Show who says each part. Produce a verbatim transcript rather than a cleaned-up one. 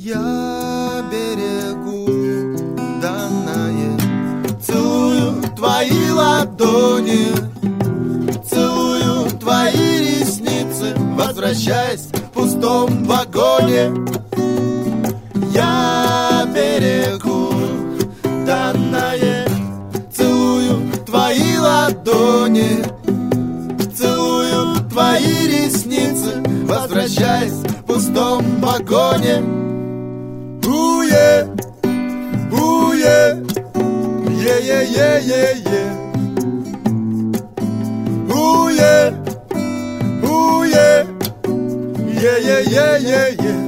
Speaker 1: Я берегу данное, целую твои ладони, целую твои ресницы, возвращаясь в пустом вагоне. Я берегу данное, целую твои ладони, целую твои ресницы, возвращаясь в пустом вагоне. Уе, уе, е-е-е-е-е. Уе, уе, е-е-е-е-е.